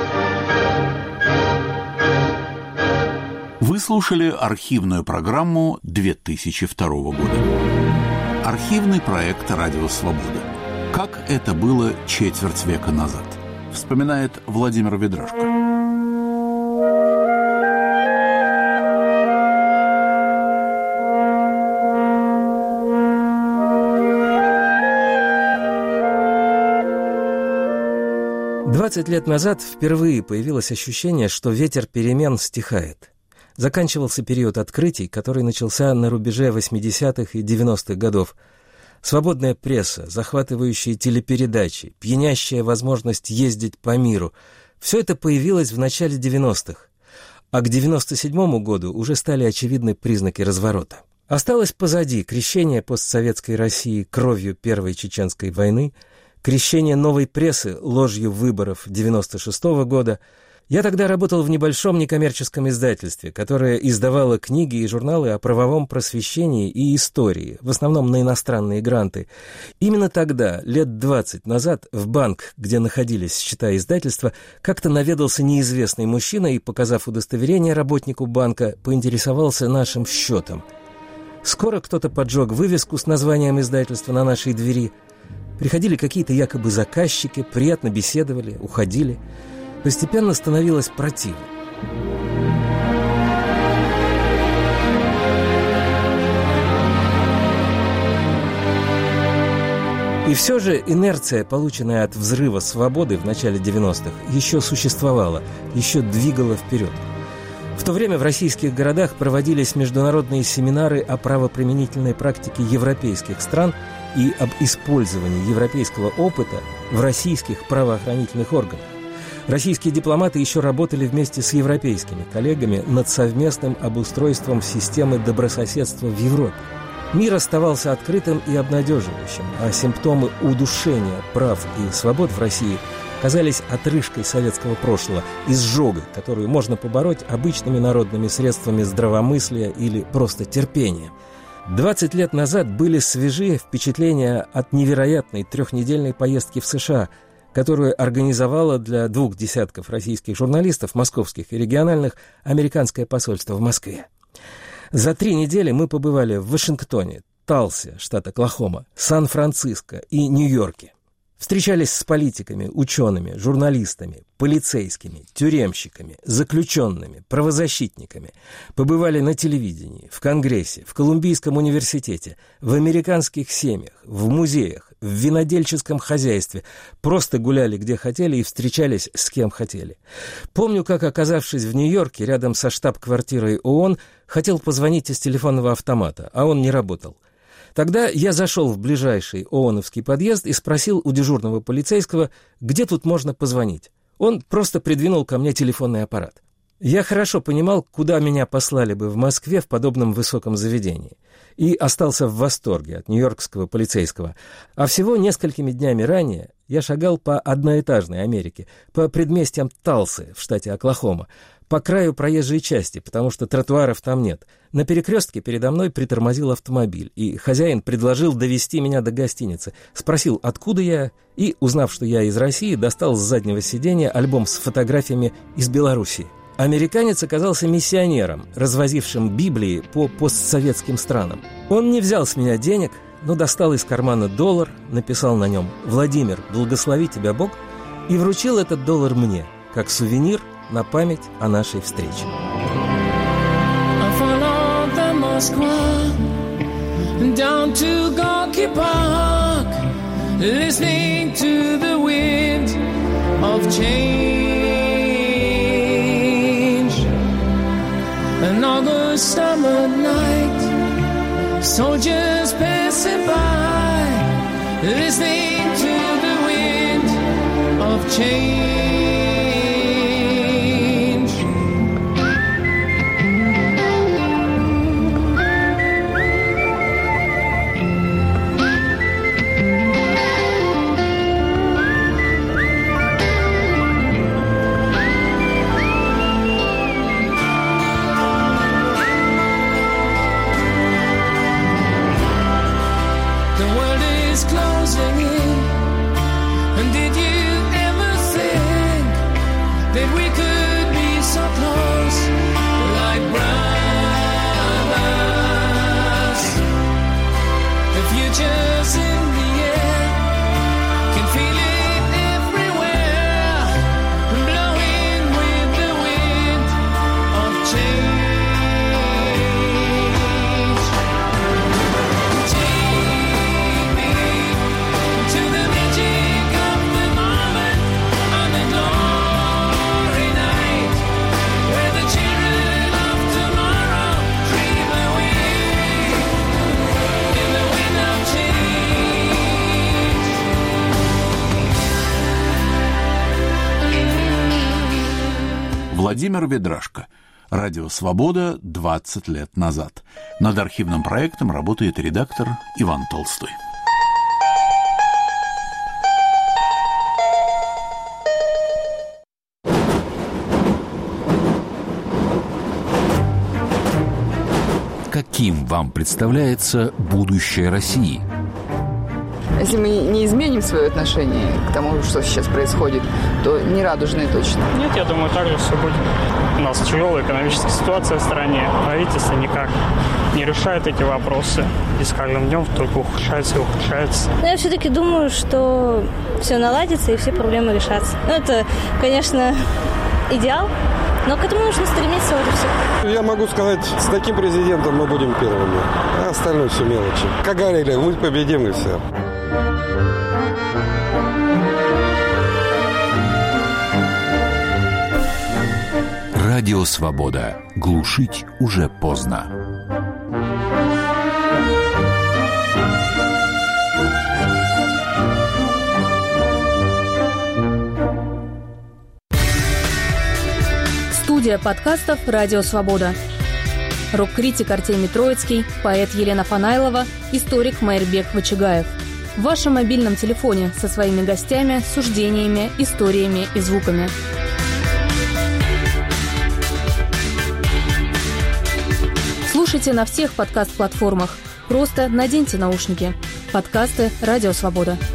Вы слушали архивную программу 2002 года. Архивный проект «Радио Свобода». Как это было четверть века назад, вспоминает Владимир Ведрашко. «20 лет назад впервые появилось ощущение, что ветер перемен стихает. Заканчивался период открытий, который начался на рубеже 80-х и 90-х годов. Свободная пресса, захватывающие телепередачи, пьянящая возможность ездить по миру – все это появилось в начале 90-х. А к 97-му году уже стали очевидны признаки разворота. Осталось позади крещение постсоветской России кровью Первой Чеченской войны, крещение новой прессы ложью выборов 96-го года. Я тогда работал в небольшом некоммерческом издательстве, которое издавало книги и журналы о правовом просвещении и истории, в основном на иностранные гранты. Именно тогда, лет 20 назад, в банк, где находились счета издательства, как-то наведался неизвестный мужчина и, показав удостоверение работнику банка, поинтересовался нашим счетом. Скоро кто-то поджег вывеску с названием издательства на нашей двери. Приходили какие-то якобы заказчики, приятно беседовали, уходили. Постепенно становилось противно. И все же инерция, полученная от взрыва свободы в начале 90-х, еще существовала, еще двигала вперед. В то время в российских городах проводились международные семинары о правоприменительной практике европейских стран и об использовании европейского опыта в российских правоохранительных органах. Российские дипломаты еще работали вместе с европейскими коллегами над совместным обустройством системы добрососедства в Европе. Мир оставался открытым и обнадеживающим, а симптомы удушения прав и свобод в России казались отрыжкой советского прошлого, изжогой, которую можно побороть обычными народными средствами здравомыслия или просто терпения. 20 лет назад были свежие впечатления от невероятной трехнедельной поездки в США, которую организовало для 20 российских журналистов, московских и региональных, американское посольство в Москве. За 3 недели мы побывали в Вашингтоне, Талсе, штат Оклахома, Сан-Франциско и Нью-Йорке. Встречались с политиками, учеными, журналистами, полицейскими, тюремщиками, заключенными, правозащитниками. Побывали на телевидении, в Конгрессе, в Колумбийском университете, в американских семьях, в музеях, в винодельческом хозяйстве. Просто гуляли где хотели и встречались с кем хотели. Помню, как, оказавшись в Нью-Йорке, рядом со штаб-квартирой ООН, хотел позвонить из телефонного автомата, а он не работал. Тогда я зашел в ближайший ООНовский подъезд и спросил у дежурного полицейского, где тут можно позвонить. Он просто придвинул ко мне телефонный аппарат. Я хорошо понимал, куда меня послали бы в Москве в подобном высоком заведении. И остался в восторге от нью-йоркского полицейского. А всего несколькими днями ранее я шагал по одноэтажной Америке, по предместьям Талсы в штате Оклахома, по краю проезжей части, потому что тротуаров там нет. На перекрестке передо мной притормозил автомобиль, и хозяин предложил довезти меня до гостиницы. Спросил, откуда я, и, узнав, что я из России, достал с заднего сиденья альбом с фотографиями из Белоруссии. Американец оказался миссионером, развозившим Библии по постсоветским странам. Он не взял с меня денег, но достал из кармана $1, написал на нем «Владимир, благослови тебя Бог», и вручил этот $1 мне, как сувенир на память о нашей встрече. Down to Gorky Park, listening to the wind of change. An August summer night, soldiers passing by, listening to the wind of change. Владимир Ведрашко. Радио «Свобода» 20 лет назад. Над архивным проектом работает редактор Иван Толстой. Каким вам представляется будущее России? Если мы не изменим свое отношение к тому, что сейчас происходит, то не радужное точно. Нет, я думаю, так же все будет. У нас тяжелая экономическая ситуация в стране. Правительство никак не решает эти вопросы. И с каждым днем только ухудшается и ухудшается. Но я все-таки думаю, что все наладится и все проблемы решатся. Ну, это, конечно, идеал, но к этому нужно стремиться, вот и все. Я могу сказать, с таким президентом мы будем первыми, а остальное все мелочи. Как говорили, мы победим и все. Радио «Свобода». Глушить уже поздно. Студия подкастов «Радио Свобода». Рок-критик Артемий Троицкий, поэт Елена Фанайлова, историк Майрбек Вачигаев. В вашем мобильном телефоне со своими гостями, суждениями, историями и звуками. Слушайте на всех подкаст-платформах. Просто наденьте наушники. Подкасты «Радио Свобода».